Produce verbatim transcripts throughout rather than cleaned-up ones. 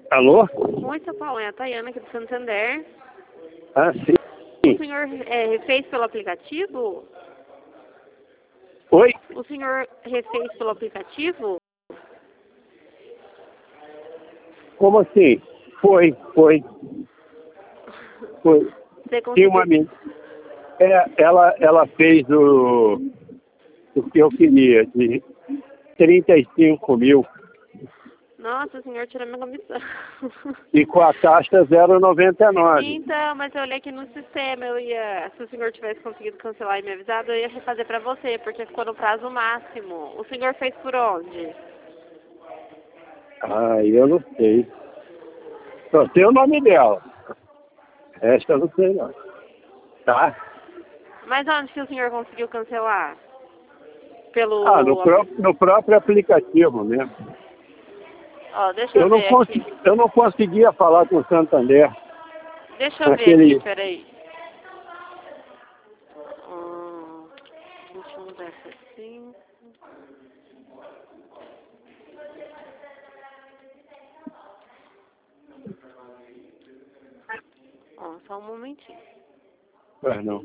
Alô? Oi, seu Paulo, é a Tayana aqui do Santander. Ah, sim. O senhor é, refez pelo aplicativo? Oi? O senhor refez pelo aplicativo? Como assim? Foi, foi. Foi. Você Tinha conseguiu? uma menina. É, ela, ela fez o, o que eu queria, de trinta e cinco mil. Nossa, o senhor tirou minha comissão. E com a taxa zero vírgula noventa e nove. Então, mas eu olhei aqui no sistema, eu ia, se o senhor tivesse conseguido cancelar e me avisado, eu ia refazer pra você, porque ficou no prazo máximo. O senhor fez por onde? Ah, eu não sei. Só sei o nome dela. Esta eu não sei não. Tá? Mas onde que o senhor conseguiu cancelar? Pelo... Ah, no, pró no próprio aplicativo mesmo. Ó, deixa eu Eu não, ver cons aqui. eu não conseguia falar com o Santander. Deixa eu ver Aquele... aqui, peraí. Hum, vinte e um versus cinco. Ó, só um momentinho. Ah, não.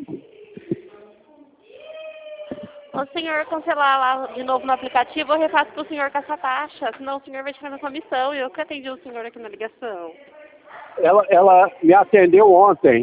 O senhor cancelar lá de novo no aplicativo, eu refaço pro senhor com essa taxa, senão o senhor vai tirar minha comissão e eu que atendi o senhor aqui na ligação. Ela, ela me atendeu ontem.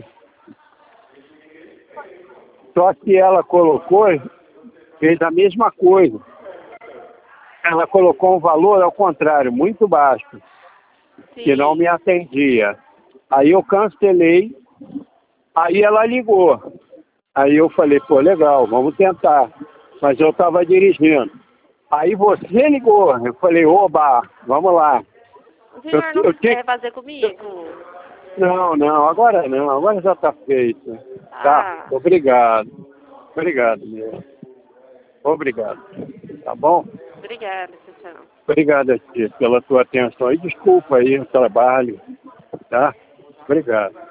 Só que ela colocou, fez a mesma coisa. Ela colocou um valor ao contrário, muito baixo, Sim. que não me atendia. Aí eu cancelei, aí ela ligou. Aí eu falei, pô, legal, vamos tentar. Mas eu estava dirigindo. Aí você ligou, eu falei, oba, vamos lá. O senhor Eu, não eu quer tinha... fazer comigo? Não, não, agora não, agora já está feito. Tá, Ah, obrigado. Obrigado, meu. Obrigado. Tá bom? obrigada, tchau. Obrigado a ti pela tua atenção e desculpa aí o trabalho, tá? Obrigado.